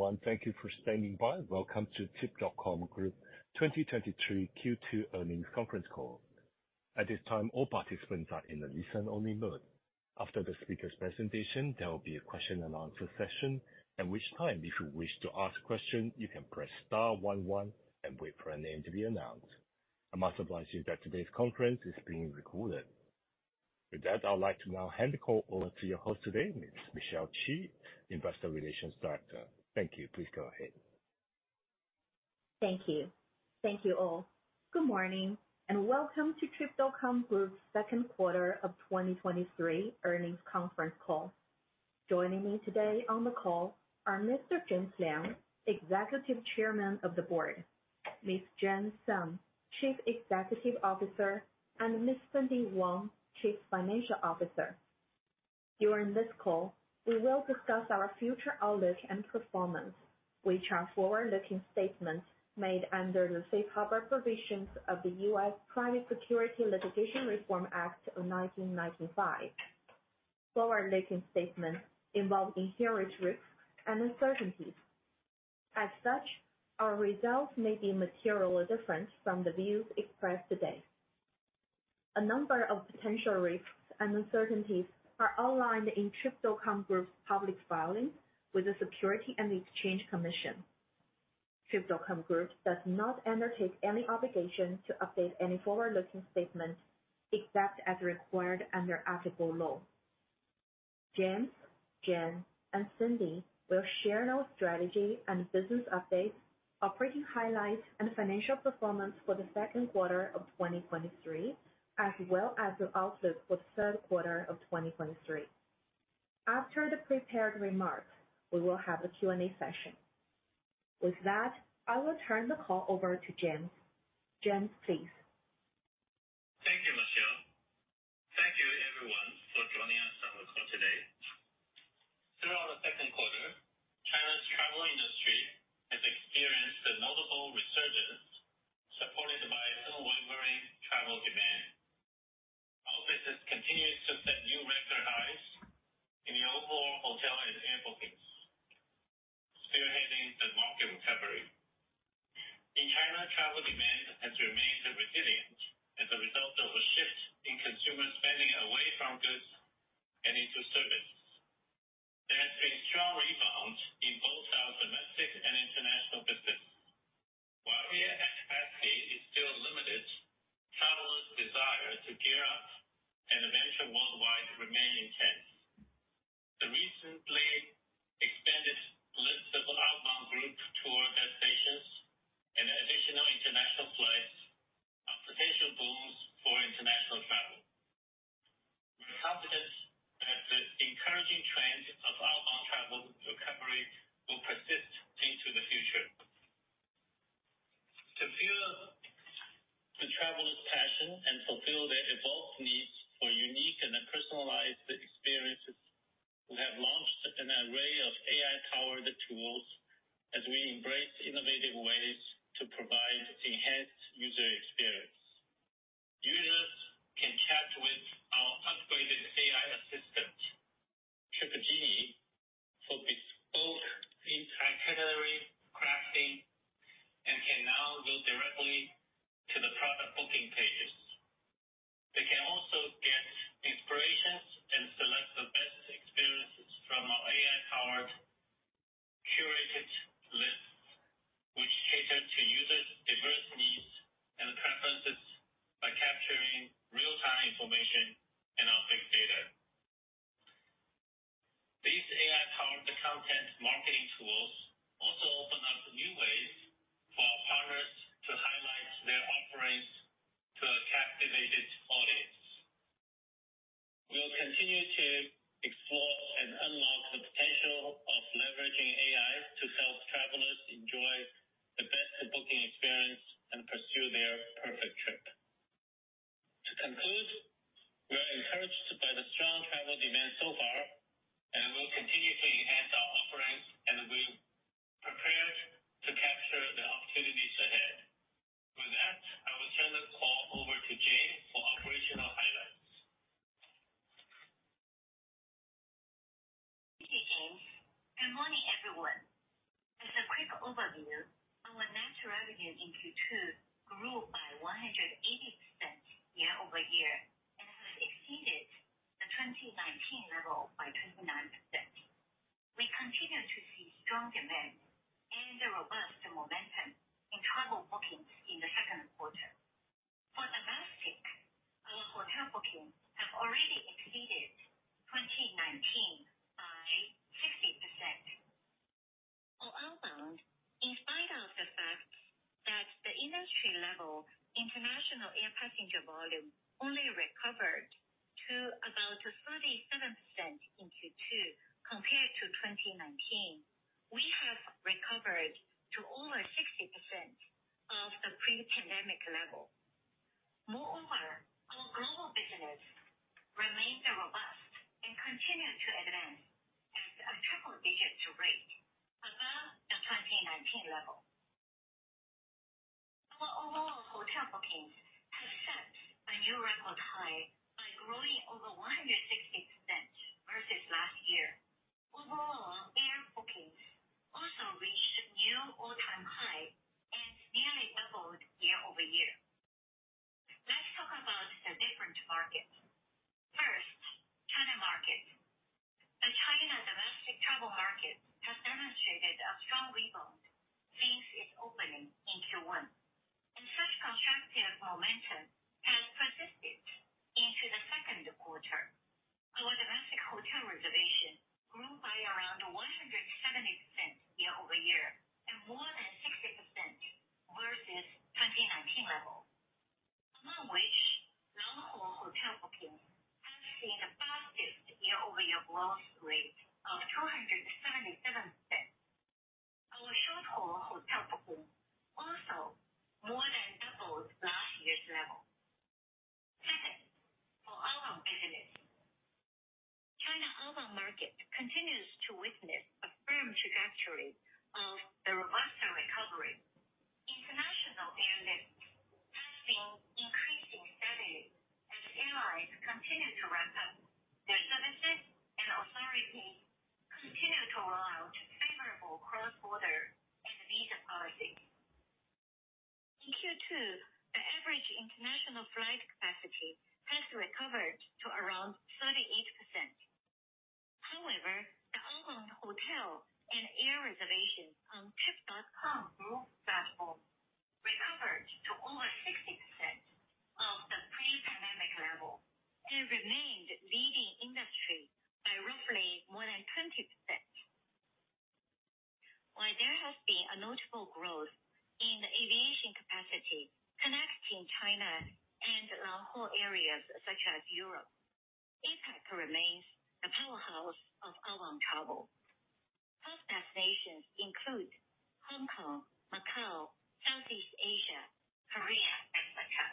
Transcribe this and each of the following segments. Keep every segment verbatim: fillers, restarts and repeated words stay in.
everyone. Thank you for standing by. Welcome to Trip dot com Group twenty twenty-three Q two earnings conference call. At this time, all participants are in a listen-only mode. After the speaker's presentation, there will be a question and answer session, at which time, if you wish to ask a question, you can press star one one and wait for a name to be announced. I must advise you that today's conference is being recorded. With that, I'd like to now hand the call over to your host today, Miss Michelle Chi, Investor Relations Director. Thank you. Please go ahead. Thank you. Thank you all. Good morning, and welcome to Trip dot com Group's second quarter of twenty twenty-three earnings conference call. Joining me today on the call are Mister James Liang, Executive Chairman of the Board, Miss Jane Sung, Chief Executive Officer, and Miss Cindy Wang, Chief Financial Officer. During this call, we will discuss our future outlook and performance, which are forward-looking statements made under the safe harbor provisions of the U S Private Securities Litigation Reform Act of nineteen ninety-five. Forward-looking statements involve inherent risks and uncertainties. As such, our results may be materially different from the views expressed today. A number of potential risks and uncertainties are outlined in Trip dot com Group's public filings with the Securities and Exchange Commission. Trip dot com Group does not undertake any obligation to update any forward-looking statement except as required under applicable law. James, Jen, and Cindy will share our strategy and business updates, operating highlights, and financial performance for the second quarter of twenty twenty-three, as well as the outlook for the third quarter of twenty twenty-three. After the prepared remarks, we will have a Q and A session. With that, I will turn the call over to James. James, please. Thank you, Michelle. Thank you, everyone, for joining us on the call today. Throughout the second quarter, China's travel industry has experienced a notable resurgence, supported by unwavering travel demand. Our business continues to set new record highs in the overall hotel and air bookings, spearheading the market recovery. In China, travel demand has remained resilient as a result of a shift in consumer spending away from goods and into services. There has been strong rebound in both our domestic and international business. While air capacity is still limited, travelers' desire to gear up and adventure worldwide remain intense. The recently expanded list of outbound group tour destinations and additional international flights are potential booms for international travel. We're confident that the encouraging trend of outbound travel recovery will persist into the future. To fuel the travelers' passion and fulfill their evolved needs for unique and personalized experiences, we have launched an array of A I-powered tools as we embrace innovative ways to provide enhanced user experience. Users can chat with our upgraded A I assistant, Trip Genie, for bespoke itinerary crafting, and can now go directly to the product booking pages. They can also get inspirations and select the best experiences from our A I-powered curated lists, which cater to users' diverse needs and preferences by capturing real-time information and our big data. These A I-powered content marketing tools also open up new ways for our partners to highlight their offerings to a captivated audience. We will continue to explore and unlock the potential of leveraging A I to help travelers enjoy the best booking experience and pursue their perfect trip. To conclude, we are encouraged by the strong travel demand so far, and will continue to enhance our offerings, and we're prepared to capture the opportunities ahead. With that, I will turn the call over to Jane for operational highlights. Thank you, James. Good morning, everyone. As a quick overview, our net revenue in Q two grew by one hundred eighty percent year-over-year and has exceeded the twenty nineteen level by twenty-nine percent. We continue to see strong demand and a robust momentum in travel bookings in the second quarter. For domestic, our hotel bookings have already exceeded twenty nineteen by sixty percent. On outbound, in spite of the fact that the industry level international air passenger volume only recovered to about thirty-seven percent in Q two compared to twenty nineteen, we have recovered to over sixty percent of the pre-pandemic level. Moreover, our global business remains robust and continues to advance at a triple-digit rate above the twenty nineteen level. Our overall hotel bookings have set a new record high by growing over one hundred sixty percent versus last year. Overall, air bookings also reached new all-time high and nearly doubled year-over-year. Let's talk about the different markets. First, China market. The China domestic travel market has demonstrated a strong rebound since its opening in Q one, and such constructive momentum has persisted into the second quarter. Our domestic hotel reservation grew by around one hundred seventy percent year-over-year and more than sixty percent versus twenty nineteen level, among which long-haul hotel bookings have seen the fastest year-over-year growth rate of two hundred seventy-seven percent. Our short-haul hotel booking also more than doubled last year's level. Second, for outbound business, China outbound market continues to witness a firm trajectory of the robust recovery. International airlift has been increasing steadily as airlines continue to ramp up their services and authorities continue to roll out favorable cross-border and visa policies. In Q two, the average international flight capacity has recovered to around thirty-eight percent. However, the outbound hotel and air reservations on Trip dot com group platform recovered to over sixty percent of the pre-pandemic level and remained leading industry by roughly more than twenty percent. While there has been a notable growth in the aviation capacity connecting China and long-haul areas such as Europe, APAC remains the powerhouse of outbound travel. Top destinations include Hong Kong, Macau, Southeast Asia, Korea, et cetera.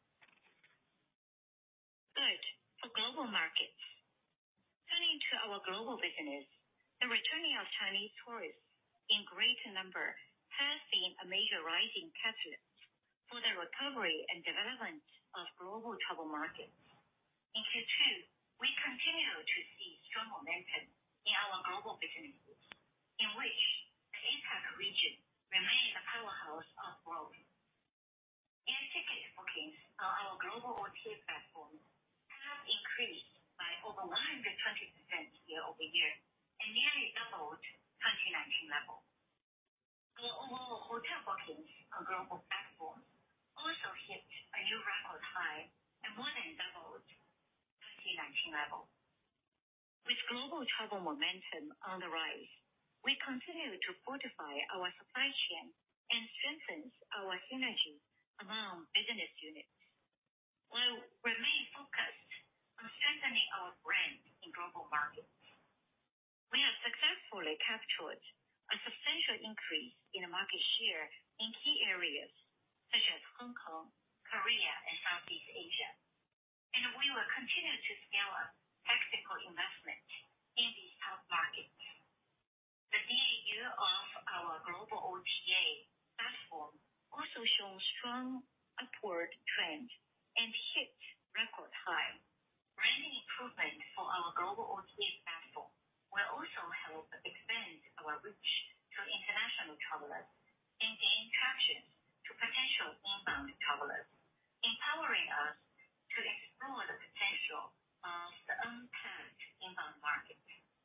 Third, for global markets. Turning to our global business, the returning of Chinese tourists in great number has been a major rising catalyst for the recovery and development of global travel markets. In Q two, we continue to see strong momentum in our global businesses, in which the APAC region remains a powerhouse of growth. Air ticket bookings on our global O T A platforms have increased by over one hundred twenty percent year-over-year and nearly doubled twenty nineteen level. Our overall hotel bookings on global platforms also hit a new record high and more than doubled twenty nineteen level. With global travel momentum on the rise, we continue to fortify our supply chain and strengthen our synergy among business units, while remain focused on strengthening our brand in global markets. We have successfully captured a substantial increase in the market share in key areas such as Hong Kong, Korea, and Southeast Asia, and we will continue to scale up tactical investment in these top markets. The D A U of our global O T A platform also shows strong upward trend and hit record high. Branding improvement for our global O T A platform will also help expand our reach to international travelers and gain traction to potential inbound travelers, empowering us to explore the potential of the untapped inbound market.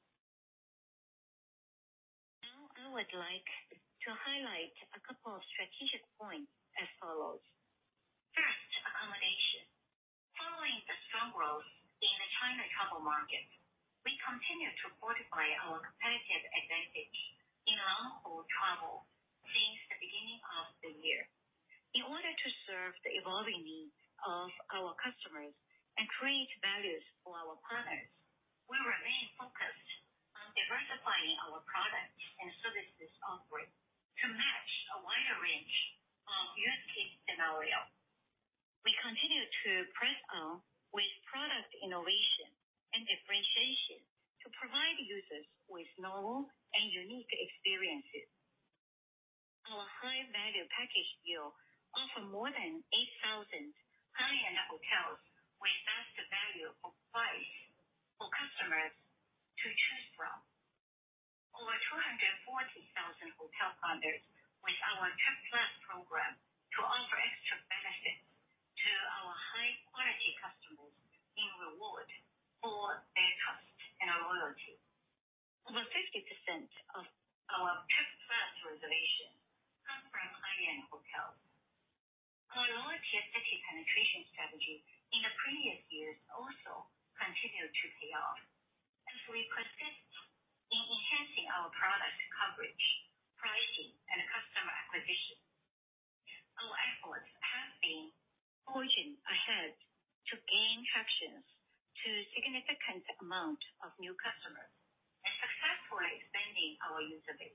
Now, I would like to highlight a couple of strategic points as follows. First, accommodation. Following the strong growth in the China travel market, we continue to fortify our competitive advantage in long-haul travel since the beginning of the year. In order to serve the evolving needs of our customers and create values for our partners, we remain focused on diversifying our products and services offering to match a wider range of use case scenarios. We continue to press on with product innovation and differentiation to provide users with novel and unique experiences. Our high-value package deal offers more than eight thousand high-end hotels with best value for price for customers to choose from. Over two hundred forty thousand hotel partners with our Trip Plus program to offer extra benefits to our high-quality customers in reward for their trust and loyalty. Over fifty percent of our Trip Plus reservations come from high-end hotels. Our lower-tier city penetration strategy in the previous years also continued to pay off as we persist in enhancing our product coverage, pricing, and customer acquisition. Our efforts have been forging ahead to gain traction to significant amount of new customers and successfully expanding our user base.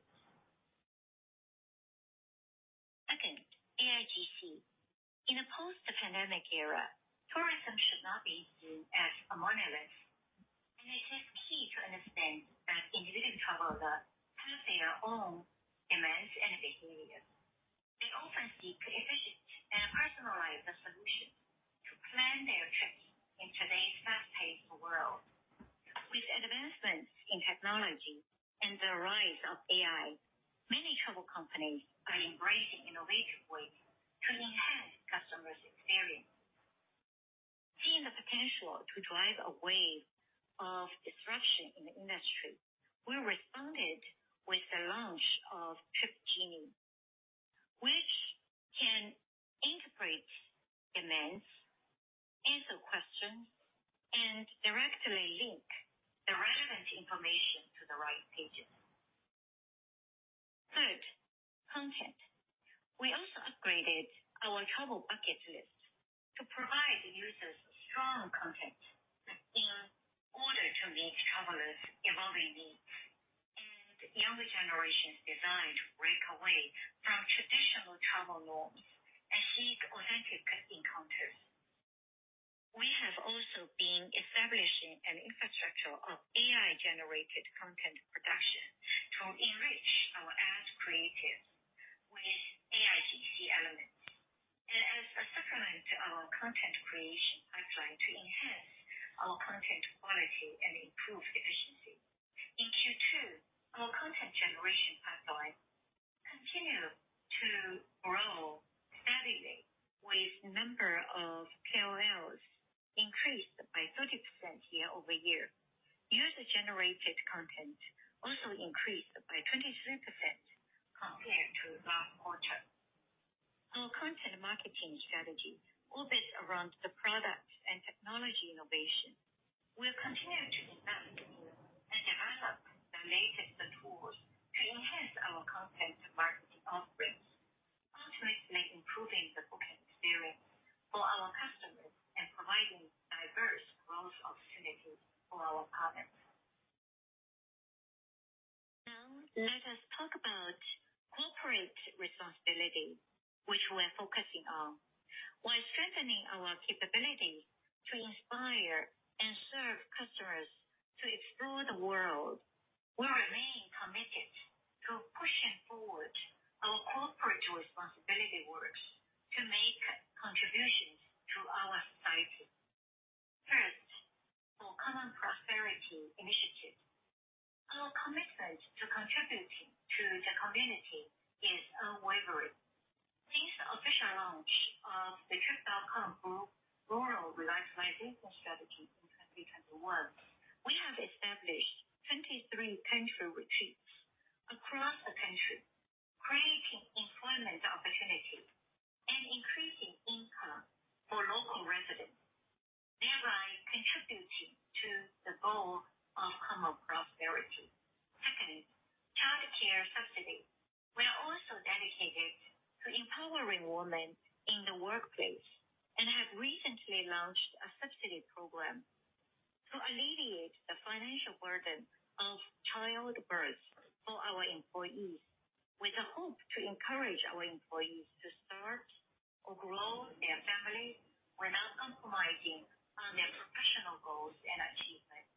Second, A I G C. In a post-pandemic era, tourism should not be seen as a monolith, and it is key to understand that individual travelers have their own demands and behaviors. They often seek efficient and personalized solutions to plan their trips in today's fast-paced world. With advancements in technology and the rise of A I, many travel companies are embracing innovative ways to enhance customers' experience. Seeing the potential to drive a wave of disruption in the industry, we responded with the launch of Trip Genie, which can interpret demands, answer questions, and directly link the relevant information to the right pages. Third, content. We also upgraded our travel bucket list to provide users strong content in order to meet travelers' evolving needs and younger generations' desire to break away from traditional travel norms and seek authentic encounters. We have also been establishing an infrastructure of A I-generated content production to enrich our ad creatives with A I G C elements, and as a supplement to our content creation pipeline to enhance our content quality and improve efficiency. In Q two, our content generation pipeline continued to grow steadily, with number of K O Ls increased by thirty percent year-over-year. User-generated content also increased by twenty-three percent compared to last quarter. Our content marketing strategy orbits around the product and technology innovation. We'll continue to invest in and develop the latest tools to enhance our content marketing offerings, ultimately improving the booking experience for our customers and providing diverse growth opportunities for our partners. Now, let us talk about corporate responsibility, which we're focusing on. While strengthening our capabilities to inspire and serve customers to explore the world, we remain committed to pushing forward our corporate responsibility works to make contributions to our society. First, for common prosperity initiatives, our commitment to contributing to the community is unwavering. Since the official launch of the Trip dot com Group Rural Revitalization Strategy in twenty twenty-one, we have established twenty-three country retreats across the country, creating employment opportunities and increasing income for local residents, thereby contributing to the goal of common prosperity. Second, child care subsidy. We are also dedicated to empowering women in the workplace and have recently launched a subsidy program to alleviate the financial burden of childbirth for our employees, with the hope to encourage our employees to start or grow their families without compromising on their professional goals and achievements.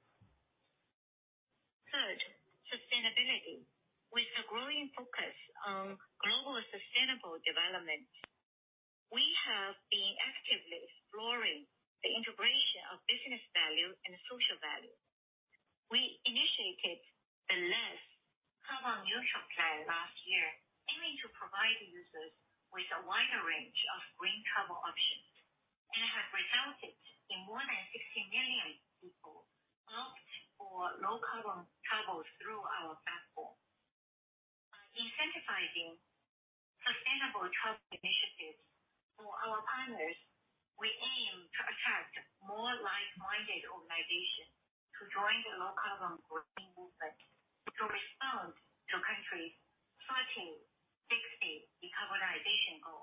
Third, sustainability. With the growing focus on global sustainable development, we have been actively exploring the integration of business value and social value. We initiated the Less Carbon Neutral Plan last year, aiming to provide users with a wider range of green travel options, and have resulted in more than sixty million people opt for low carbon travel through our platform. Incentivizing sustainable travel initiatives for our partners, we aim to attract more like-minded organizations to join the low-carbon green movement to respond to countries' thirty sixty decarbonization goal.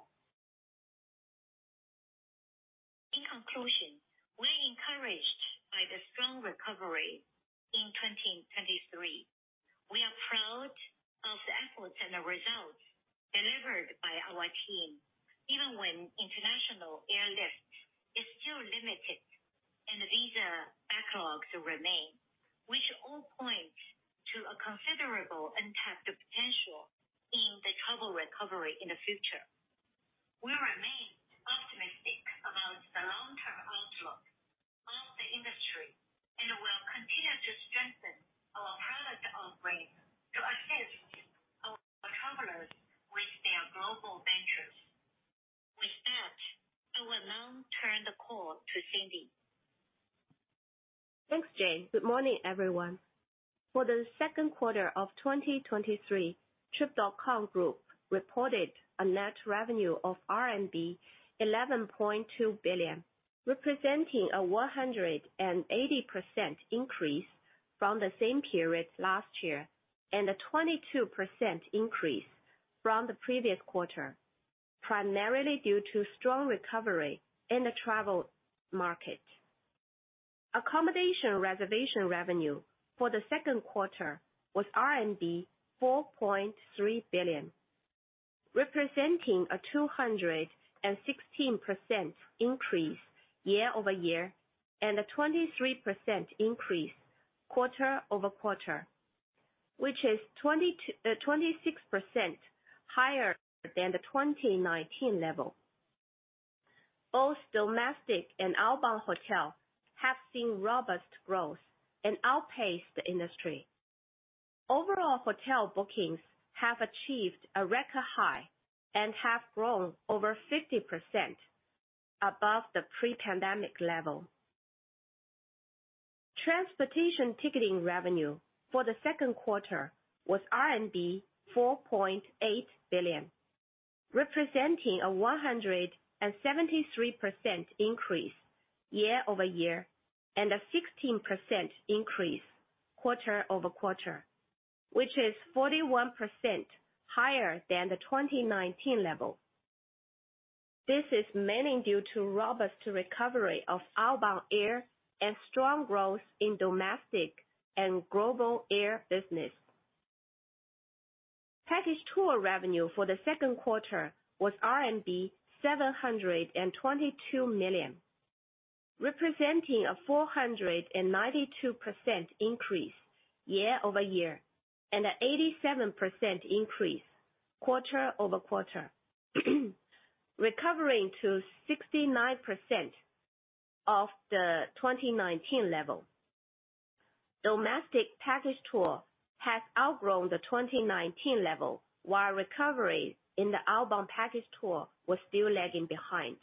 In conclusion, we're encouraged by the strong recovery in twenty twenty-three. We are proud of the efforts and the results delivered by our team, even when international airlift is still limited and visa backlogs remain, which all point to a considerable untapped potential in the travel recovery in the future. We remain optimistic about the long-term outlook of the industry and will continue to strengthen our product offerings to assist our travelers with their global ventures. With that, I will now turn the call to Cindy. Thanks, Jane. Good morning, everyone. For the second quarter of twenty twenty-three, Trip dot com Group reported a net revenue of R M B eleven point two billion, representing a one hundred eighty percent increase from the same period last year and a twenty-two percent increase from the previous quarter, primarily due to strong recovery in the travel market. Accommodation reservation revenue for the second quarter was R M B four point three billion, representing a two hundred sixteen percent increase year-over-year and a twenty-three percent increase quarter-over-quarter, which is twenty-six percent higher than the twenty nineteen level. Both domestic and outbound hotels have seen robust growth and outpaced the industry. Overall hotel bookings have achieved a record high and have grown over fifty percent above the pre-pandemic level. Transportation ticketing revenue for the second quarter was R M B four point eight billion, representing a one hundred seventy-three percent increase year-over-year and a sixteen percent increase quarter-over-quarter, which is forty-one percent higher than the twenty nineteen level. This is mainly due to robust recovery of outbound air and strong growth in domestic and global air business. Package tour revenue for the second quarter was R M B seven hundred twenty-two million, representing a four hundred ninety-two percent increase year-over-year and an eighty-seven percent increase quarter-over-quarter, recovering to sixty-nine percent of the twenty nineteen level. Domestic package tour has outgrown the twenty nineteen level while recovery in the outbound package tour was still lagging behind.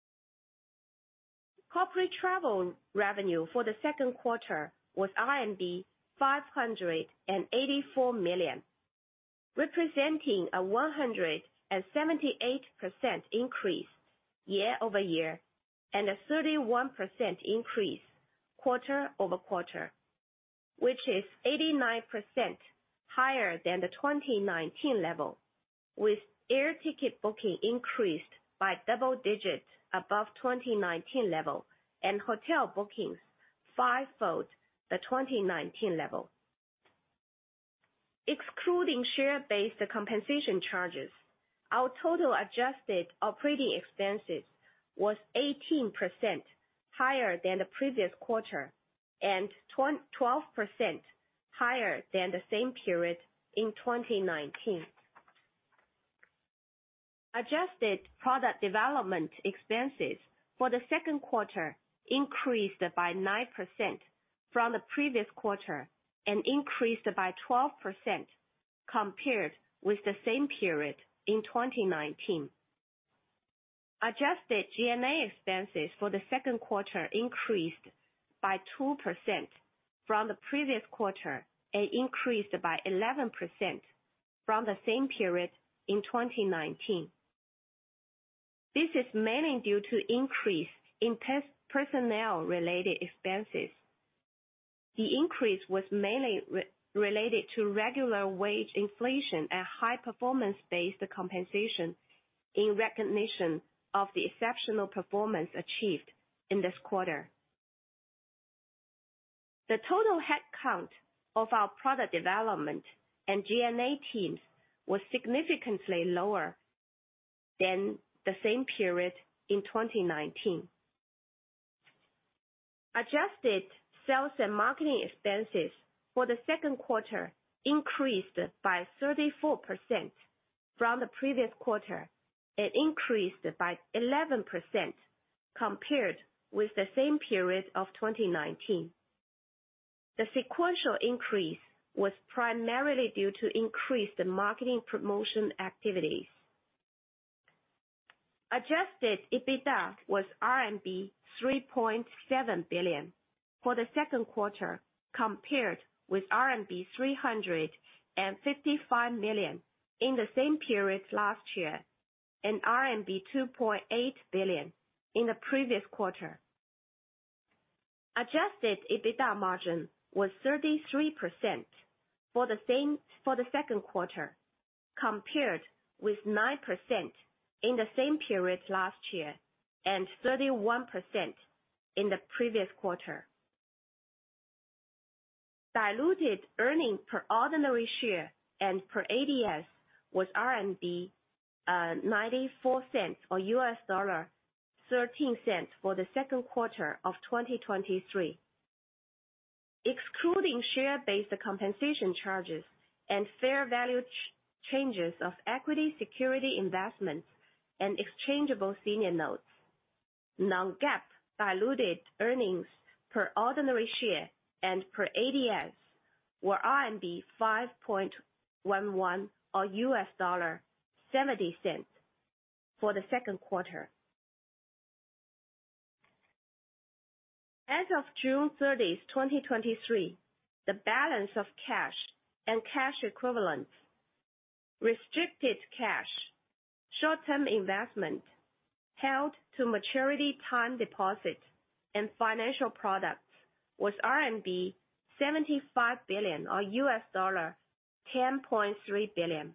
Corporate travel revenue for the second quarter was R M B five hundred eighty-four million, representing a one hundred seventy-eight percent increase year-over-year and a thirty-one percent increase quarter-over-quarter, which is eighty-nine percent higher than the twenty nineteen level, with air ticket booking increased by double digits above twenty nineteen level and hotel bookings fivefold the twenty nineteen level. Excluding share-based compensation charges, our total adjusted operating expenses was eighteen percent higher than the previous quarter and twelve percent higher than the same period in twenty nineteen. Adjusted product development expenses for the second quarter increased by nine percent from the previous quarter and increased by twelve percent compared with the same period in twenty nineteen. Adjusted G and A expenses for the second quarter increased by two percent from the previous quarter and increased by eleven percent from the same period in twenty nineteen. This is mainly due to increase in personnel-related expenses. The increase was mainly re- related to regular wage inflation and high performance-based compensation in recognition of the exceptional performance achieved in this quarter. The total headcount of our product development and G and A teams was significantly lower than the same period in twenty nineteen. Adjusted sales and marketing expenses for the second quarter increased by thirty-four percent from the previous quarter and increased by eleven percent compared with the same period of twenty nineteen. The sequential increase was primarily due to increased marketing promotion activities. Adjusted EBITDA was R M B three point seven billion for the second quarter compared with R M B three hundred fifty-five million in the same period last year and R M B two point eight billion in the previous quarter. Adjusted EBITDA margin was thirty-three percent for the same for the second quarter compared with nine percent in the same period last year and thirty-one percent in the previous quarter. Diluted earnings per ordinary share and per A D S was R M B uh, ninety-four cents or U S dollar thirteen cents for the second quarter of twenty twenty-three. Excluding share-based compensation charges and fair value ch- changes of equity security investments and exchangeable senior notes, non-GAAP diluted earnings per ordinary share and per A D S were R M B five point one one or U S dollar seventy cents for the second quarter. As of June thirtieth, twenty twenty-three, the balance of cash and cash equivalents, restricted cash, short-term investment, held to maturity time deposit, and financial products was R M B seventy-five billion or U S dollar ten point three billion.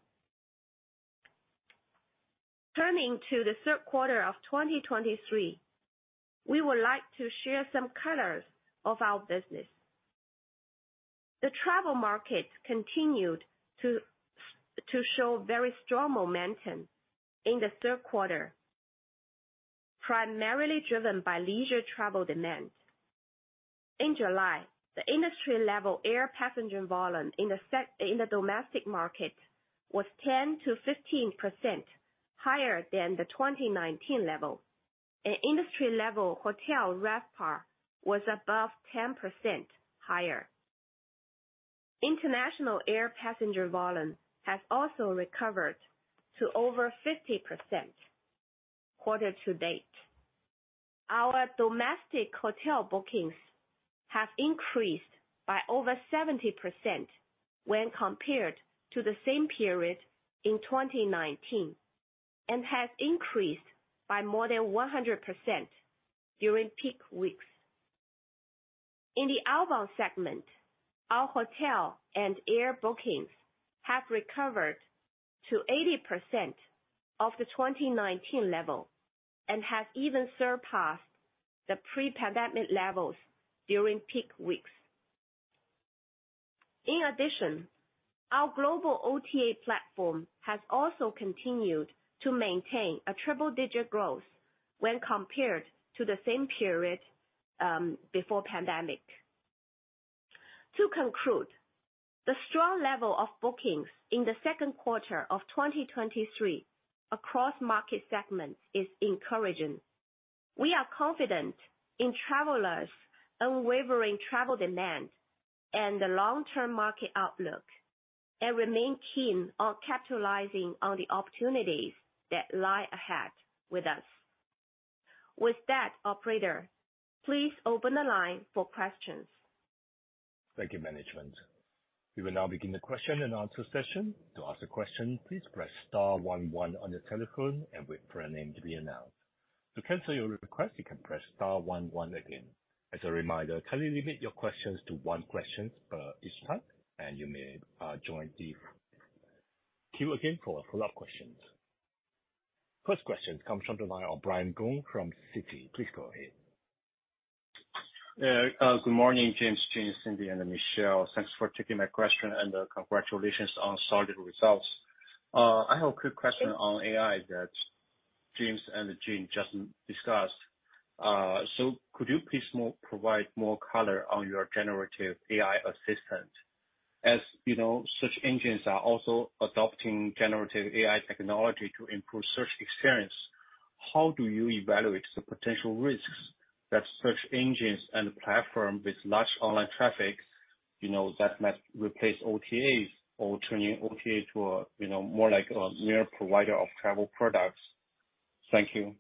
Turning to the third quarter of twenty twenty-three, we would like to share some colors of our business. The travel market continued to, to show very strong momentum in the third quarter, primarily driven by leisure travel demand. In July, the industry-level air passenger volume in the, sec- in the domestic market was ten to fifteen percent higher than the twenty nineteen level, and industry-level hotel RevPAR was above ten percent higher. International air passenger volume has also recovered to over fifty percent quarter to date. Our domestic hotel bookings have increased by over seventy percent when compared to the same period in twenty nineteen, and has increased by more than one hundred percent during peak weeks. In the outbound segment, our hotel and air bookings have recovered to eighty percent of the twenty nineteen level and has even surpassed the pre-pandemic levels during peak weeks. In addition, our global O T A platform has also continued to maintain a triple-digit growth when compared to the same period um, before pandemic. To conclude, the strong level of bookings in the second quarter of twenty twenty-three across market segments is encouraging. We are confident in travelers' unwavering travel demand and the long-term market outlook, and remain keen on capitalizing on the opportunities that lie ahead with us. With that, operator, please open the line for questions. Thank you, management. We will now begin the question and answer session. To ask a question, please press star one one on your telephone and wait for a name to be announced. To cancel your request, you can press star one one again. As a reminder, kindly limit your questions to one question per each time, and you may uh, join the queue again for follow-up questions. First question comes from the line of Brian Gong from Citi. Please go ahead. Yeah, uh, good morning, James, Jane, Cindy, and Michelle. Thanks for taking my question, and uh, congratulations on solid results. Uh, I have a quick question on A I that James and Jane just discussed. Uh, so could you please more, provide more color on your generative A I assistant? As you know, search engines are also adopting generative A I technology to improve search experience. How do you evaluate the potential risks that search engines and platforms with large online traffic, you know, that might replace O T As or turning O T A to a, you know, more like a mere provider of travel products? Thank you.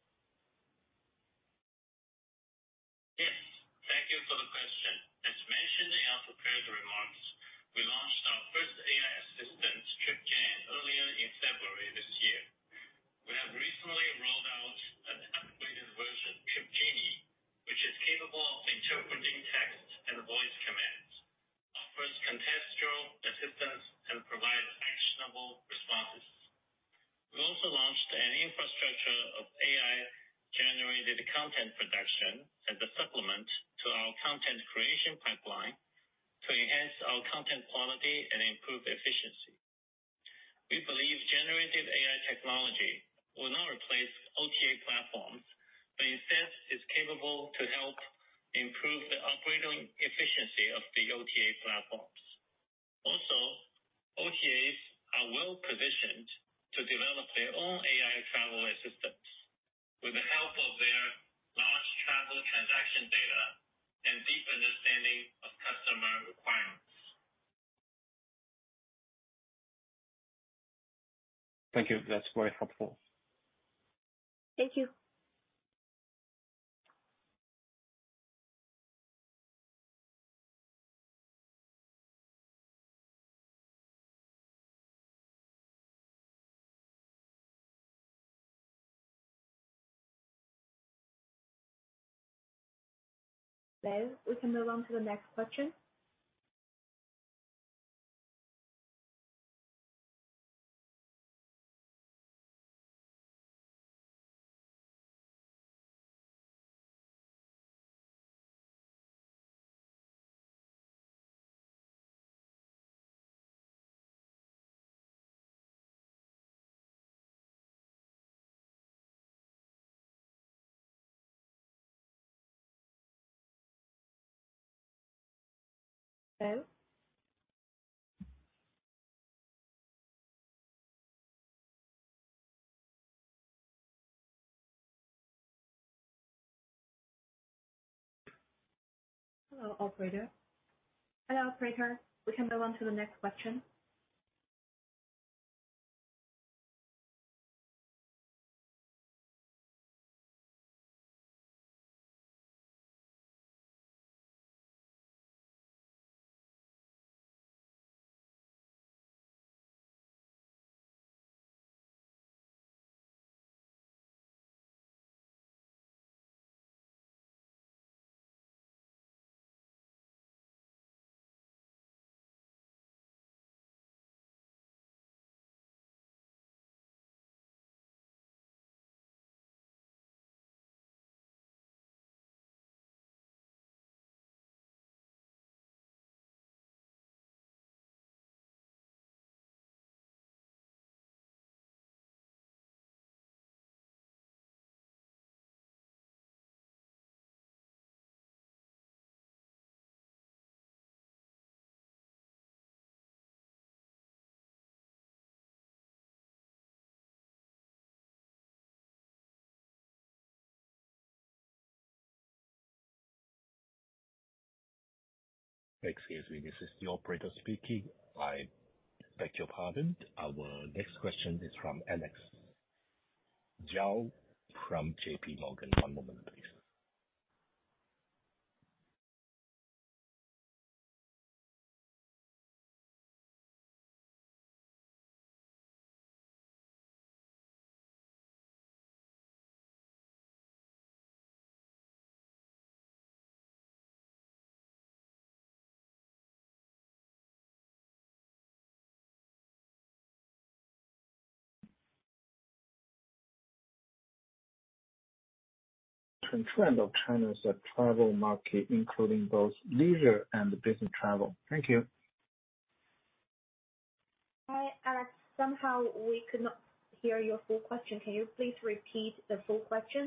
Yes, thank you for the question. As mentioned in our prepared remarks, we launched our first A I assistant, TripGen, earlier in February this year. We have recently rolled out an upgraded version, TripGenie, which is capable of interpreting text and voice commands, offers contextual assistance, and provides actionable responses. We also launched an infrastructure of A I-generated content production as a supplement to our content creation pipeline to enhance our content quality and improve efficiency. We believe generative A I technology will not replace O T A platforms, but instead is capable to help improve the operating efficiency of the O T A platforms. Also, O T As are well positioned to develop their own A I travel assistants with the help of their large travel transaction data and deep understanding of customer requirements. Thank you. That's very helpful. Thank you. So we can move on to the next question. So hello, operator. Hello, operator. We can move on to the next question. Excuse me, this is the operator speaking. I beg your pardon. Our next question is from Alex Zhao from J P Morgan. One moment, please. Trend of China's uh, travel market, including both leisure and business travel. Thank you. Hi, Alex. Somehow we could not hear your full question. Can you please repeat the full question?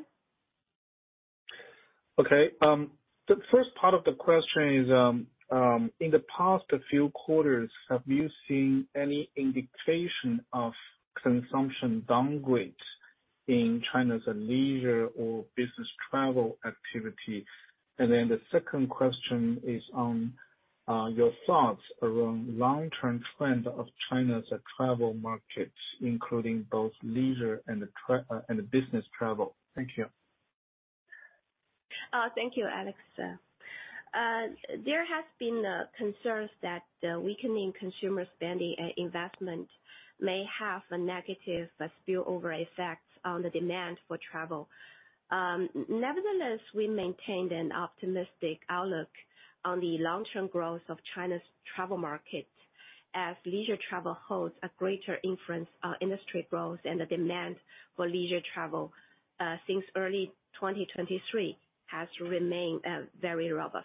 Okay. Um, the first part of the question is, um, um, in the past few quarters, have you seen any indication of consumption downgrade in China's leisure or business travel activity? And then the second question is on uh, your thoughts around long-term trend of China's uh, travel market, including both leisure and the tra- uh, and the business travel. Thank you. Uh, Thank you, Alex. Uh, There has been uh, concerns that the weakening consumer spending and investment may have a negative uh, spillover effects on the demand for travel. Um, Nevertheless, we maintained an optimistic outlook on the long-term growth of China's travel market, as leisure travel holds a greater influence on industry growth and the demand for leisure travel uh, since early twenty twenty-three has remained uh, very robust.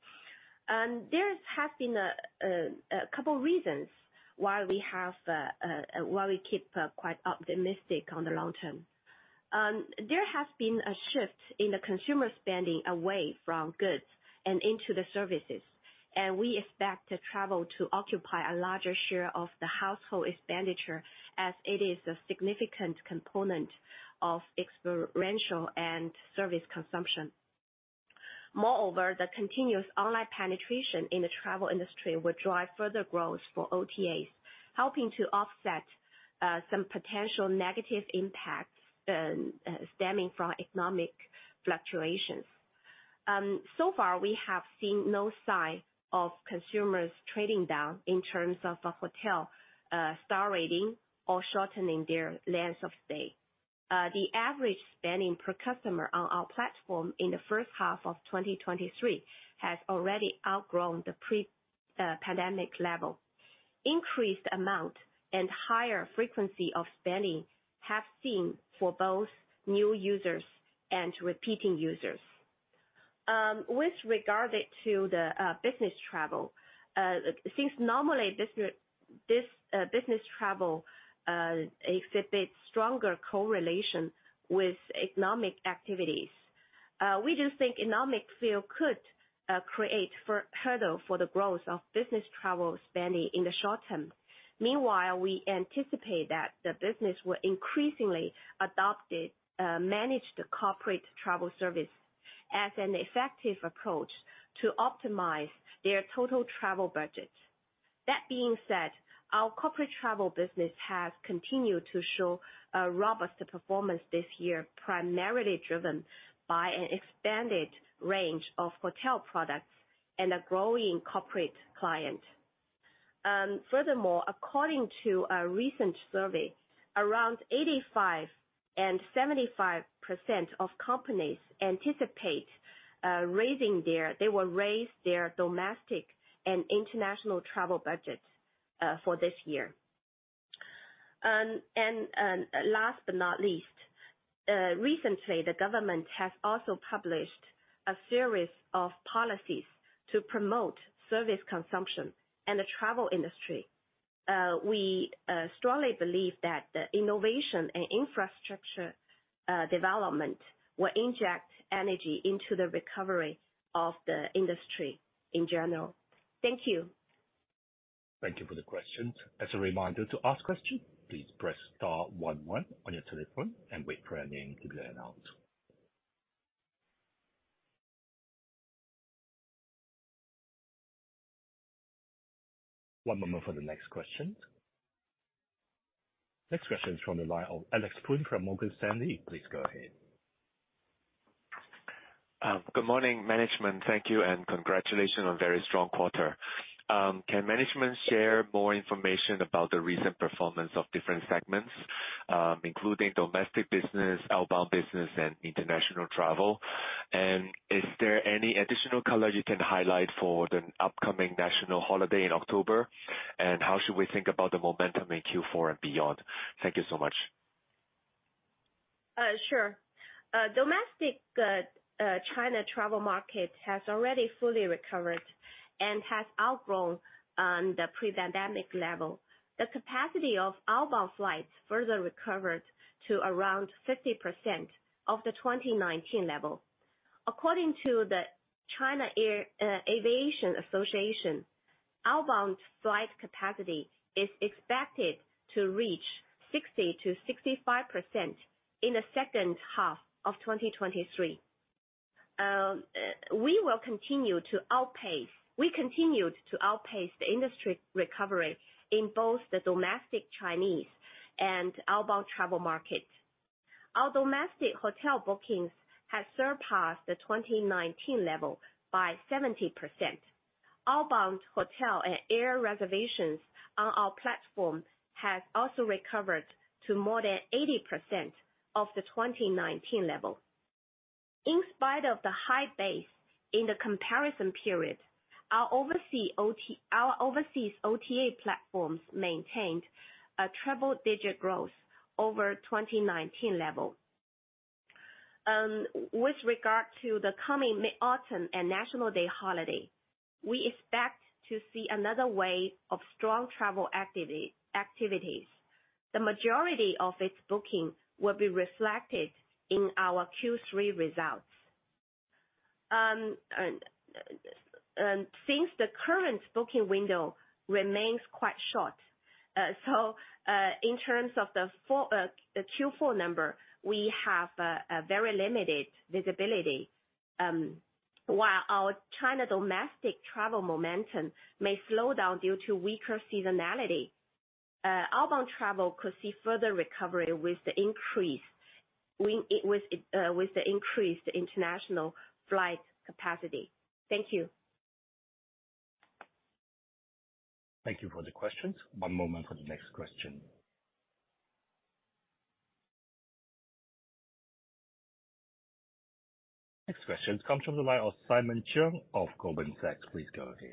And there has been a, a, a couple reasons why we have uh, uh, why we keep uh, quite optimistic on the long term. Um, there has been a shift in the consumer spending away from goods and into the services, and we expect the travel to occupy a larger share of the household expenditure, as it is a significant component of experiential and service consumption. Moreover, the continuous online penetration in the travel industry will drive further growth for O T As, helping to offset uh, some potential negative impacts uh, uh, stemming from economic fluctuations. Um, so far, we have seen no sign of consumers trading down in terms of a hotel uh, star rating or shortening their length of stay. Uh, the average spending per customer on our platform in the first half of twenty twenty-three has already outgrown the pre-pandemic uh, level. Increased amount and higher frequency of spending have seen for both new users and repeating users. Um, with regard to the uh, business travel, uh, since normally business, this uh, business travel Uh, exhibits stronger correlation with economic activities. Uh, we do think economic field could uh, create for hurdle for the growth of business travel spending in the short term. Meanwhile, we anticipate that the business will increasingly adopt it, uh, managed corporate travel service as an effective approach to optimize their total travel budget. That being said, our corporate travel business has continued to show a robust performance this year, primarily driven by an expanded range of hotel products and a growing corporate client. Um, furthermore, according to a recent survey, around eighty-five and seventy-five percent of companies anticipate uh, raising their, they will raise their domestic and international travel budget Uh, for this year. Um, and uh, last but not least, uh, recently the government has also published a series of policies to promote service consumption and the travel industry. Uh, we uh, strongly believe that the innovation and infrastructure uh, development will inject energy into the recovery of the industry in general. Thank you. Thank you for the questions. As a reminder, to ask questions, please press star one one on your telephone and wait for your name to be announced. One moment for the next question. Next question is from the line of Alex Poon from Morgan Stanley. Please go ahead. Good morning, management. Thank you, and congratulations on very strong quarter. Can management share more information about the recent performance of different segments, including domestic business, outbound business, and international travel? Is there any additional color you can highlight for the upcoming national holiday in October? How should we think about the momentum in Q four and beyond? Thank you so much. Sure. Domestic China travel market has already fully recovered and has outgrown the pre-pandemic level. The capacity of outbound flights further recovered to around fifty percent of the twenty nineteen level. According to the China Aviation Association, outbound flight capacity is expected to reach sixty to sixty-five percent in the second half of twenty twenty-three. We will continue to outpace We continued to outpace the industry recovery in both the domestic Chinese and outbound travel market. Our domestic hotel bookings has surpassed the twenty nineteen level by seventy percent. Outbound hotel and air reservations on our platform has also recovered to more than eighty percent of the twenty nineteen level. In spite of the high base in the comparison period, Our overseas O T, our overseas O T A platforms maintained a triple-digit growth over twenty nineteen level. Um, with regard to the coming Mid-Autumn and National Day holiday, we expect to see another wave of strong travel activity, activities. The majority of its booking will be reflected in our Q three results. Um, and, Um, since the current booking window remains quite short, uh, so uh, in terms of the, four, uh, the Q four number, we have uh, a very limited visibility. Um, while our China domestic travel momentum may slow down due to weaker seasonality, uh, outbound travel could see further recovery with the increase with, with, uh, with the increased international flight capacity. Thank you. Thank you for the questions. One moment for the next question. Next question comes from the line of Simon Cheung of Goldman Sachs. Please go ahead.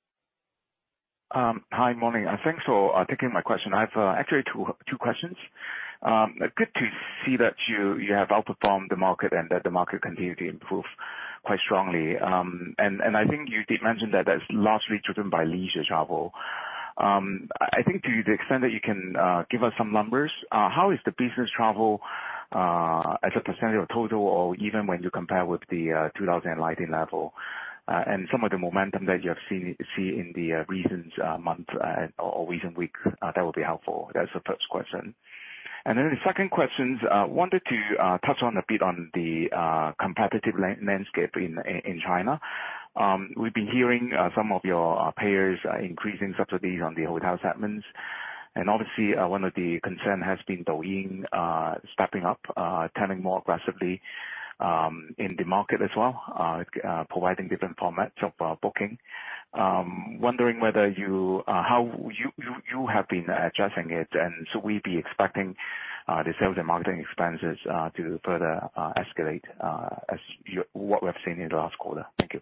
Um, hi, morning. Uh, thanks for uh, taking my question. I have uh, actually two two questions. Um, good to see that you you have outperformed the market and that the market continued to improve quite strongly. Um, and and I think you did mention that that's largely driven by leisure travel. Um, I think to the extent that you can uh, give us some numbers, uh, how is the business travel uh, as a percentage of total, or even when you compare with the uh, two thousand nineteen level? Uh, and some of the momentum that you have seen see in the uh, recent uh, month uh, or recent week, uh, that would be helpful. That's the first question. And then the second question, uh, wanted to uh, touch on a bit on the uh, competitive landscape in in China. Um, we've been hearing uh, some of your uh, payers uh, increasing subsidies on the hotel segments. And obviously, uh, one of the concern has been Douyin uh, stepping up, uh, turning more aggressively um, in the market as well, uh, uh, providing different formats of uh, booking. Um, wondering whether you, uh, how you, you, you have been addressing it, and should we be expecting uh, the sales and marketing expenses uh, to further uh, escalate uh, as you, what we've seen in the last quarter? Thank you.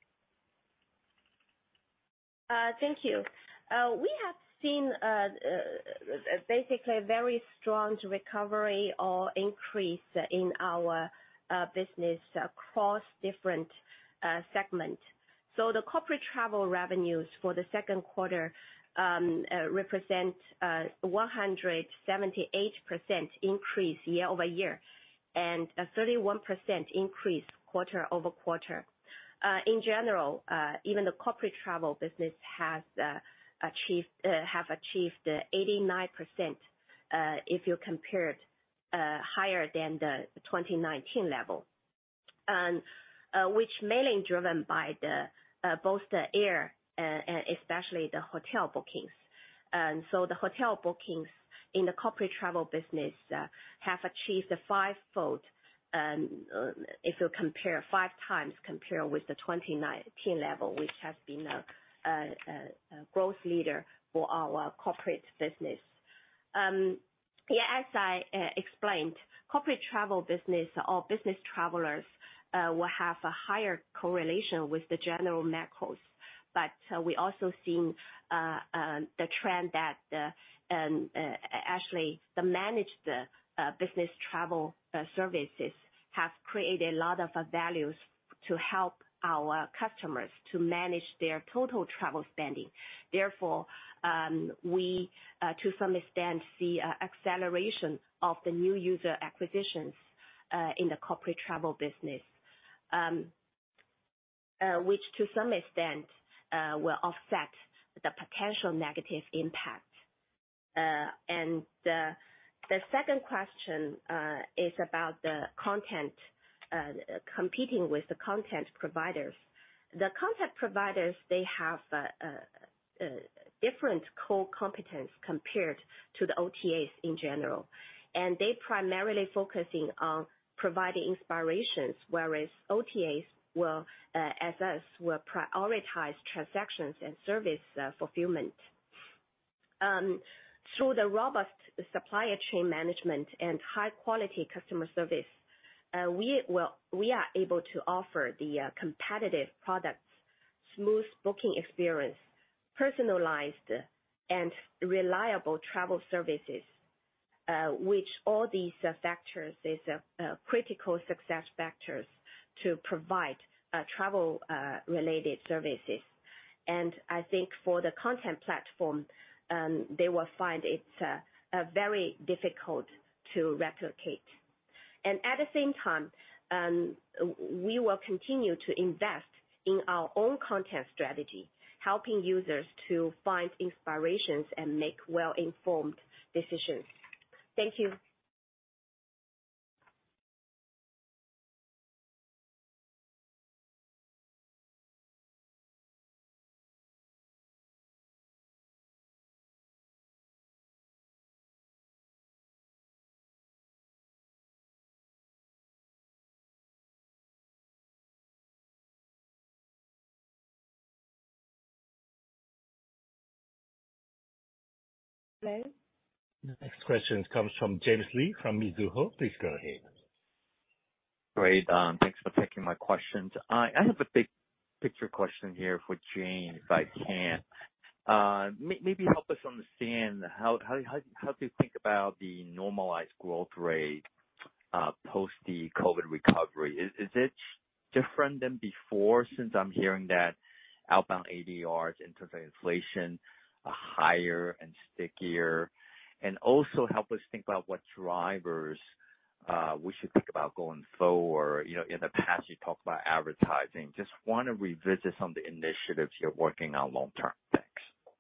Uh, thank you. Uh, we have seen uh, uh, basically a very strong recovery or increase in our uh, business across different uh, segments. So the corporate travel revenues for the second quarter um, uh, represent uh, one hundred seventy-eight percent increase year over year and a thirty-one percent increase quarter over quarter. Uh, in general, uh, even the corporate travel business has uh, achieved uh, have achieved uh, eighty-nine percent uh, if you compared uh, higher than the twenty nineteen level, and uh, which mainly driven by the uh, both the air and especially the hotel bookings. And so the hotel bookings in the corporate travel business uh, have achieved a five-fold, um, uh, if you compare five times compared with the twenty nineteen level, which has been a, a, a growth leader for our corporate business. Um, yeah, as I uh, explained, corporate travel business or business travelers uh, will have a higher correlation with the general macros. But uh, we also seen uh, uh, the trend that uh, um, uh, actually the managed uh, business travel uh, services have created a lot of uh, values to help our customers to manage their total travel spending. Therefore, um, we uh, to some extent see uh, acceleration of the new user acquisitions uh, in the corporate travel business, um, uh, which to some extent Uh, will offset the potential negative impact. Uh, and uh, the second question uh, is about the content, uh, competing with the content providers. The content providers, they have uh, uh, uh, different core competence compared to the O T As in general. And they primarily focusing on providing inspirations, whereas O T As will, uh, as us, will prioritize transactions and service uh, fulfillment. Um, through the robust supply chain management and high-quality customer service, uh, we will we are able to offer the uh, competitive products, smooth booking experience, personalized and reliable travel services, uh, which all these uh, factors is uh, uh, critical success factors to provide uh, travel uh, related services. And I think for the content platform, um, they will find it's uh, uh, very difficult to replicate. And at the same time, um, we will continue to invest in our own content strategy, helping users to find inspirations and make well-informed decisions. Thank you. Hello? The next question comes from James Lee from Mizuho. Please go ahead. Great. Um, thanks for taking my questions. I, I have a big picture question here for Jane, if I can. Uh, may, maybe help us understand how, how, how, how to think about the normalized growth rate uh, post the COVID recovery. Is, is it different than before, since I'm hearing that outbound A D Rs in terms of inflation are higher and stickier? And also help us think about what drivers uh, we should think about going forward. You know, in the past you talked about advertising. Just want to revisit some of the initiatives you're working on long term. Thanks.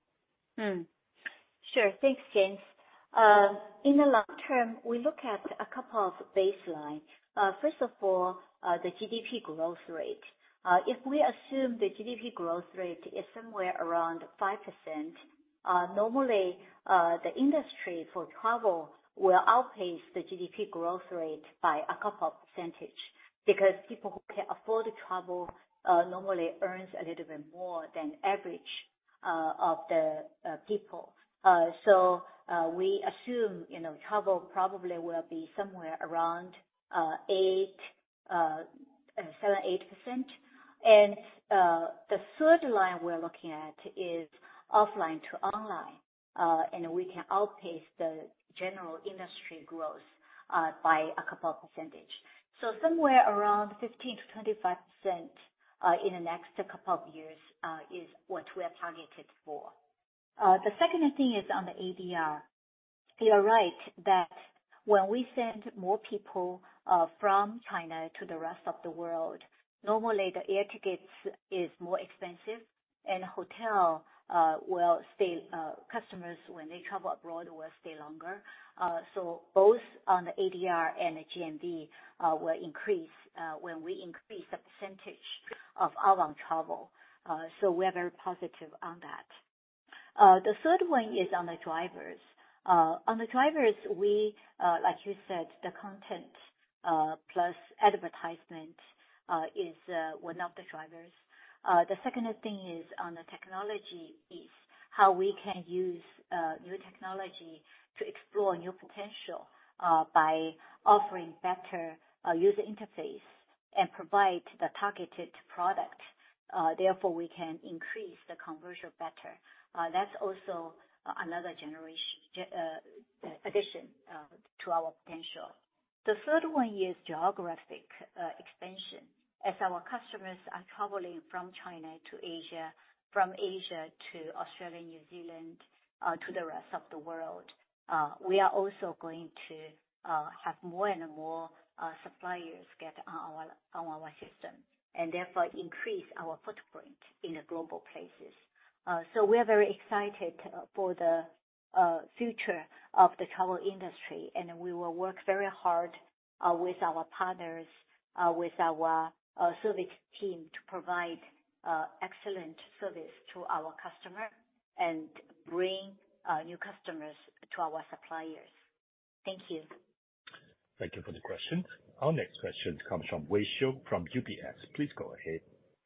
Hmm. Sure. Thanks, James. Uh, in the long term, we look at a couple of baseline. Uh, first of all, uh, the G D P growth rate. Uh, if we assume the G D P growth rate is somewhere around five percent, uh, normally uh, the industry for travel will outpace the G D P growth rate by a couple of percentage, because people who can afford to travel uh, normally earns a little bit more than average uh, of the uh, people. Uh, so uh, we assume, you know, travel probably will be somewhere around uh, eight, uh, seven, eight percent. And uh, the third line we're looking at is offline to online, uh, and we can outpace the general industry growth uh, by a couple of percentage. So somewhere around fifteen to twenty-five percent uh, in the next couple of years uh, is what we are targeted for. Uh, the second thing is on the A D R. You're right that when we send more people uh, from China to the rest of the world, normally the air tickets is more expensive, and hotel uh, will stay, uh, customers when they travel abroad will stay longer. Uh, so both on the A D R and the G M V uh, will increase uh, when we increase the percentage of outbound travel. So we are very positive on that. The third one is on the drivers. On the drivers, we, like you said, the content plus advertisement is one of the drivers. The second thing is on the technology piece, how we can use new technology to explore new potential by offering better user interface and provide the targeted product. Therefore, we can increase the conversion better. That's also another generation addition to our potential. The third one is geographic expansion. As our customers are traveling from China to Asia, from Asia to Australia, New Zealand, to the rest of the world, we are also going to have more and more suppliers get on our on our system, and therefore increase our footprint in the global places. So we are very excited for the future of the travel industry, and we will work very hard with our partners, with our service team to provide excellent service to our customer and bring new customers to our suppliers. Thank you. Thank you for the question. Our next question comes from Wei Xiong from U B S. Please go ahead.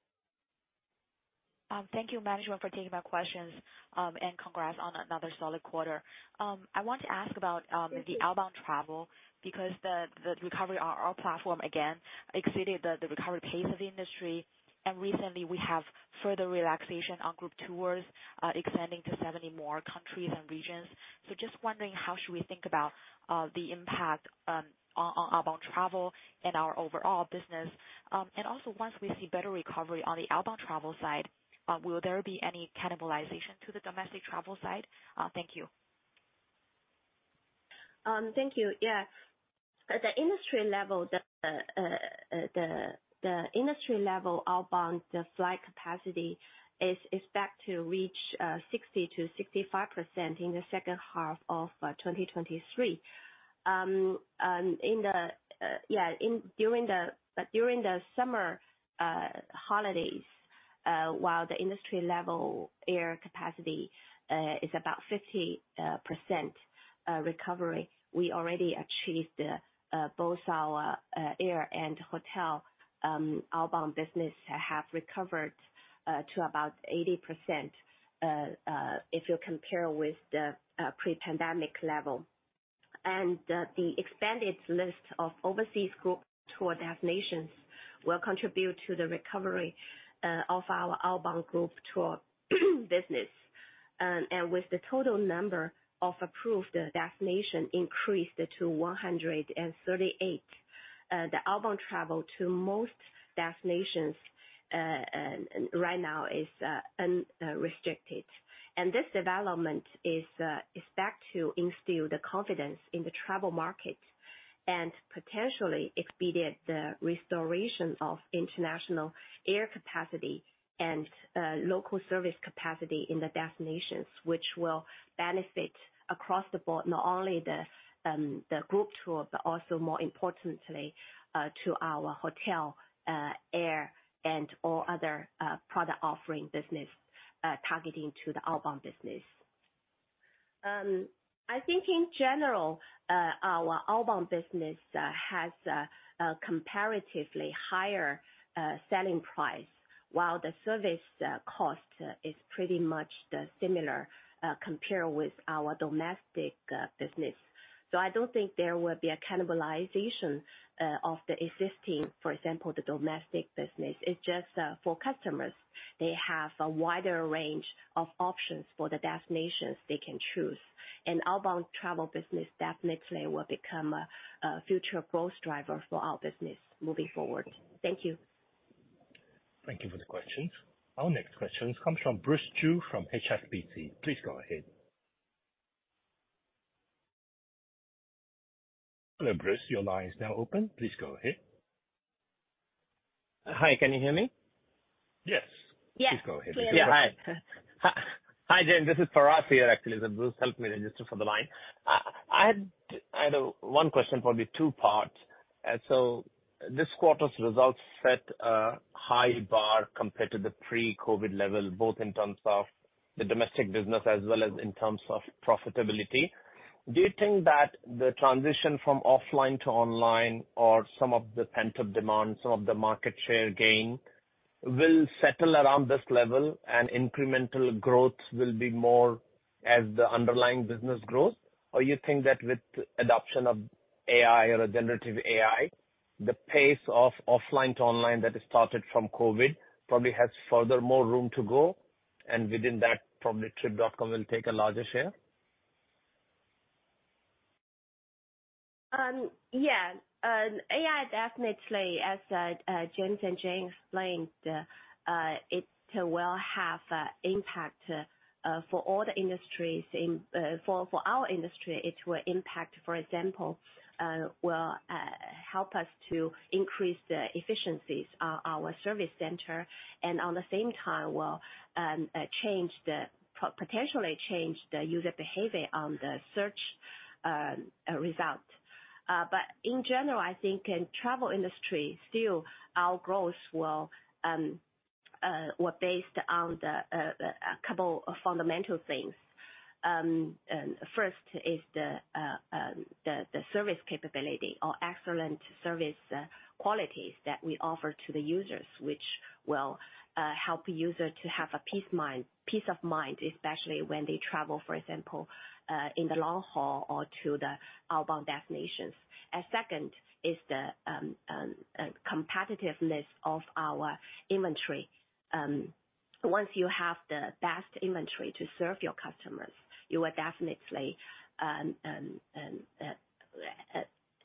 Thank you, management, for taking my questions, and congrats on another solid quarter. I want to ask about the outbound travel, because the recovery on our platform again exceeded the recovery pace of the industry. And recently we have further relaxation on group tours, extending to seventy more countries and regions. So just wondering, how should we think about the impact on outbound travel and our overall business? And also, once we see better recovery on the outbound travel side, will there be any cannibalization to the domestic travel side? Thank you. Thank you. Yeah. At the industry level, the the industry level outbound the flight capacity is expected to reach sixty to sixty-five percent in the second half of twenty twenty-three. Um, in the yeah in during the but during the summer holidays, uh, while the industry level air capacity uh, is about fifty percent uh, recovery, we already achieved uh, both our uh, air and hotel um, outbound business have recovered uh, to about eighty percent uh, uh, if you compare with the uh, pre-pandemic level. And uh, the expanded list of overseas group tour destinations will contribute to the recovery uh, of our outbound group tour business. Um, and with the total number of approved destination increased to one hundred thirty-eight, uh, the outbound travel to most destinations uh, and right now is uh, unrestricted. And this development is uh, expected to instill the confidence in the travel market and potentially expedite the restoration of international air capacity and uh, local service capacity in the destinations, which will benefit across the board, not only the um, the group tour, but also more importantly uh, to our hotel, uh, air, and all other uh, product offering business uh, targeting to the outbound business. Um, I think in general, uh, our outbound business uh, has a, a comparatively higher uh, selling price, while the service uh, cost uh, is pretty much the similar uh, compared with our domestic uh, business. So I don't think there will be a cannibalization uh, of the existing, for example, the domestic business. It's just uh, for customers, they have a wider range of options for the destinations they can choose. And outbound travel business definitely will become a, a future growth driver for our business moving forward. Thank you. Thank you for the questions. Our next question comes from Bruce Chu from H S B C. Please go ahead. Hello, Bruce. Your line is now open. Please go ahead. Hi, can you hear me? Yes. Yes. Please go ahead. Yeah, hi. Hi, hi, Jane. This is Paras here, actually. So Bruce helped me register for the line. I, I had I had a, one question, probably two parts. Uh, so this quarter's results set a high bar compared to the pre-COVID level, both in terms of the domestic business as well as in terms of profitability. Do you think that the transition from offline to online or some of the pent-up demand, some of the market share gain, will settle around this level and incremental growth will be more as the underlying business grows? Or you think that with adoption of A I or a generative A I, the pace of offline to online that started from COVID probably has further more room to go, and within that, probably Trip dot com will take a larger share? Um, yeah, um, A I definitely, as uh, uh, James and Jane explained, uh, uh, it uh, will have uh, impact uh, uh, for all the industries. In uh, for for our industry, it will impact, for example, uh, will uh, help us to increase the efficiencies of our service center, and on the same time will um, uh, change the potentially change the user behavior on the search uh, uh, result. Uh, but in general, I think in travel industry, still our growth will um, uh, were based on the uh, a couple of fundamental things. Um, and first is the, uh, um, the the service capability or excellent service uh, qualities that we offer to the users, which will uh, help the user to have a peace mind, peace of mind, especially when they travel, for example, uh, in the long haul or to the outbound destinations. And second is the um, um, uh, competitiveness of our inventory. Um, once you have the best inventory to serve your customers, you will definitely um, um, um, uh, uh,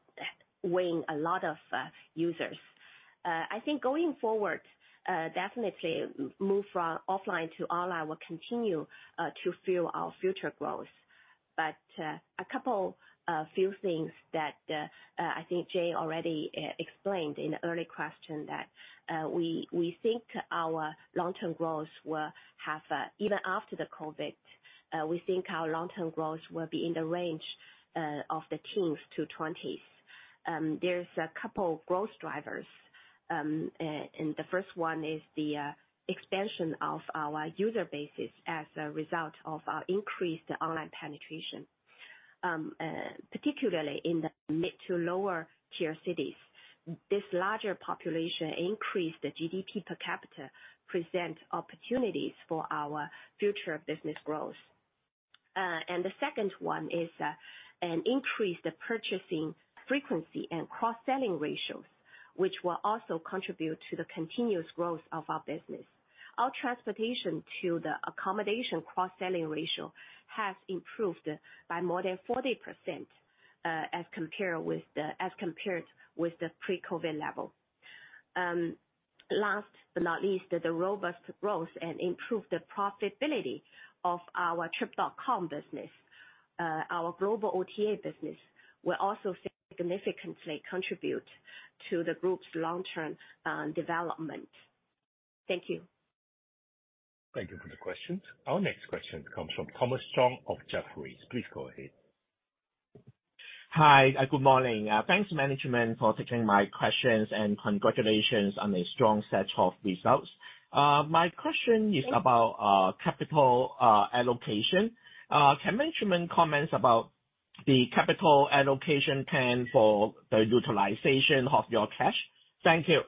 win a lot of uh, users. Uh, I think going forward, uh, definitely move from offline to online will continue uh, to fuel our future growth. But uh, a couple, uh, few things that uh, uh, I think Jay already uh, explained in the early question that uh, we we think our long-term growth will have uh, even after the COVID. Uh, we think our long-term growth will be in the range uh, of the teens to twenties. Um, there's a couple growth drivers, um, and, and the first one is the uh, expansion of our user bases as a result of our increased online penetration, um, uh, particularly in the mid to lower tier cities. This larger population increased the G D P per capita present opportunities for our future business growth. Uh, and the second one is uh, an increased purchasing frequency and cross-selling ratios, which will also contribute to the continuous growth of our business. Our transportation to the accommodation cross-selling ratio has improved by more than forty percent uh, as compared with the as compared with the pre-COVID level. Um, last but not least, the robust growth and improved profitability of our Trip dot com business, uh, our global O T A business, will also significantly contribute to the group's long-term uh, development. Thank you. Thank you for the questions. Our next question comes from Thomas Chong of Jefferies. Please go ahead. Hi, uh, good morning. Uh, thanks management for taking my questions and congratulations on a strong set of results. Uh, my question is about uh, capital uh, allocation. Uh, can management comment about the capital allocation plan for the utilization of your cash? Thank you.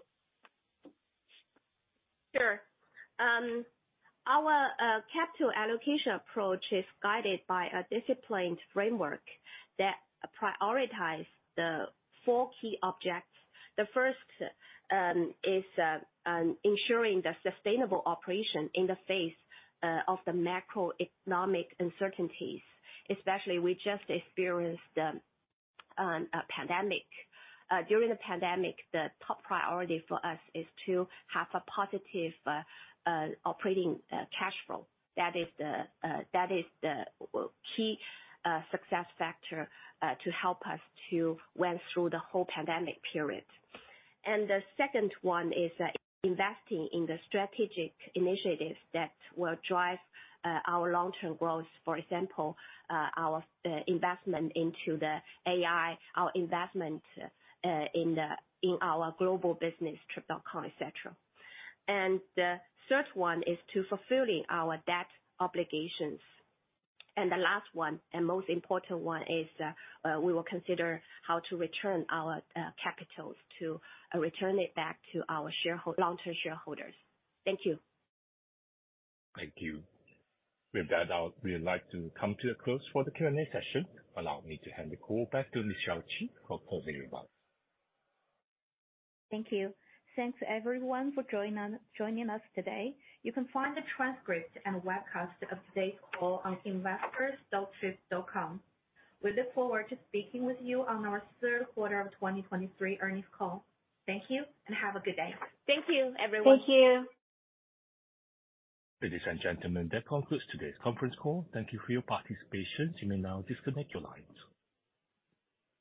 Sure. Um, our uh, capital allocation approach is guided by a disciplined framework that prioritize the four key objects. The first um, is uh, um, ensuring the sustainable operation in the face uh, of the macroeconomic uncertainties. Especially, we just experienced the um, a pandemic. Uh, during the pandemic, the top priority for us is to have a positive uh, uh, operating uh, cash flow. That is the uh, that is the key uh, success factor uh, to help us to went through the whole pandemic period. And the second one is uh, investing in the strategic initiatives that will drive uh, our long-term growth. For example, uh, our uh, investment into the A I, our investment uh, in our global business, trip dot com, et cetera. The third one is to fulfilling our debt obligations. The last one, and most important one, is we will consider how to return our capitals to return it back to our long-term shareholders. Thank you. Thank you. With that, we'd like to come to a close for the Q and A session. Allow me to hand the call back to Michelle Chee for closing remarks. Thank you. Thanks everyone for joining us today. You can find the transcript and webcast of today's call on investors dot trip dot com. We look forward to speaking with you on our third quarter of twenty twenty-three earnings call. Thank you and have a good day. Thank you, everyone. Thank you. Ladies and gentlemen, that concludes today's conference call. Thank you for your participation. You may now disconnect your lines.